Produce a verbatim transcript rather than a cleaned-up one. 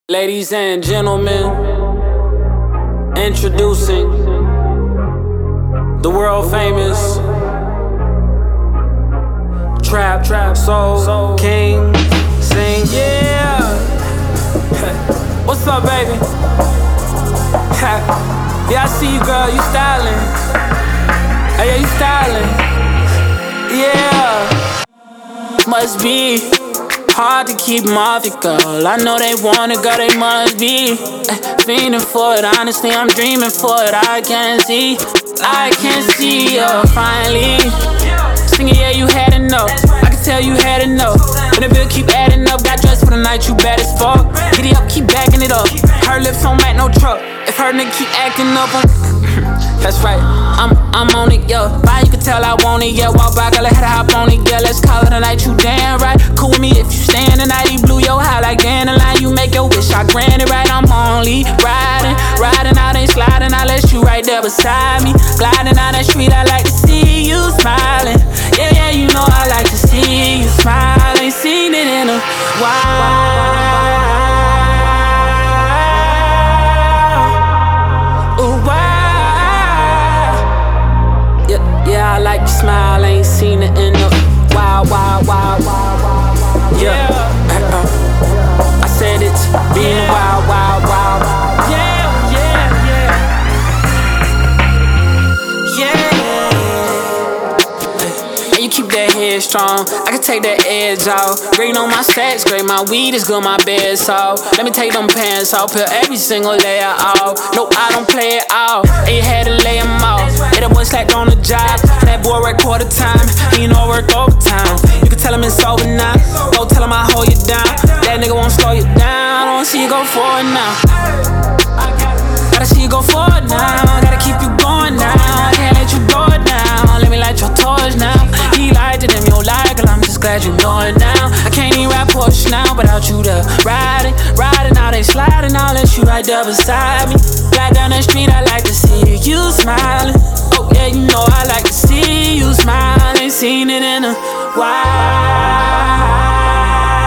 Ladies and gentlemen, introducing the world famous Trap Trap Soul, Soul King Sing. Yeah. What's up, baby? Yeah, I see you, girl. You styling. Hey, yeah, you styling. Yeah. Must be hard to keep them off you, girl. I know they want it, girl, they must be uh, fiending for it, honestly, I'm dreaming for it. I can see, I can see you finally singing, yeah, you had enough. I can tell you had enough. When the bill keep adding up, got dressed for the night, you bad as fuck. Giddy up, keep backing it up. Her lips on mat, no truck. If her nigga keep acting up on that's right, I'm I'm on it, yeah. Why you can tell I want it, yeah. Walk back, I let her hop on it, yeah. Let's call it a night, you damn right. Cool with me if you stand tonight. You blew your high like dandelion. You make your wish, I grant it right. I'm only riding, riding out and sliding. I let you right there beside me. Gliding down that street, I like to see you smiling. Yeah, yeah, you know I like to see you smile. Ain't seen it in a while. Yeah, I like your smile, ain't seen it in a while, while, while, while. Yeah, uh, uh, I said it's been a while, while, while. Yeah, yeah, yeah. Yeah. And you keep that head strong, I can take that edge off. Green on my stacks, great, my weed is good, my bed's soft. Let me take them pants off, peel every single layer off. No, I don't play it off, and you had to lay them off. And that boy slacked on the job, that boy work quarter time, and you know I work overtime. You can tell him it's over now, go tell him I hold you down. That nigga won't slow you down, I wanna see you go forward now. Gotta see you go forward now, gotta keep you going now. I can't let you go down, let me light your torch now. He liked it, them you like it, I'm just glad you know it now. I can't even rap Porsche now without you there. Riding, riding, now they sliding, I'll let you right there beside me. Right down the street, I like to see you smiling. Oh yeah, you know I like to see you smile. Ain't seen it in a while.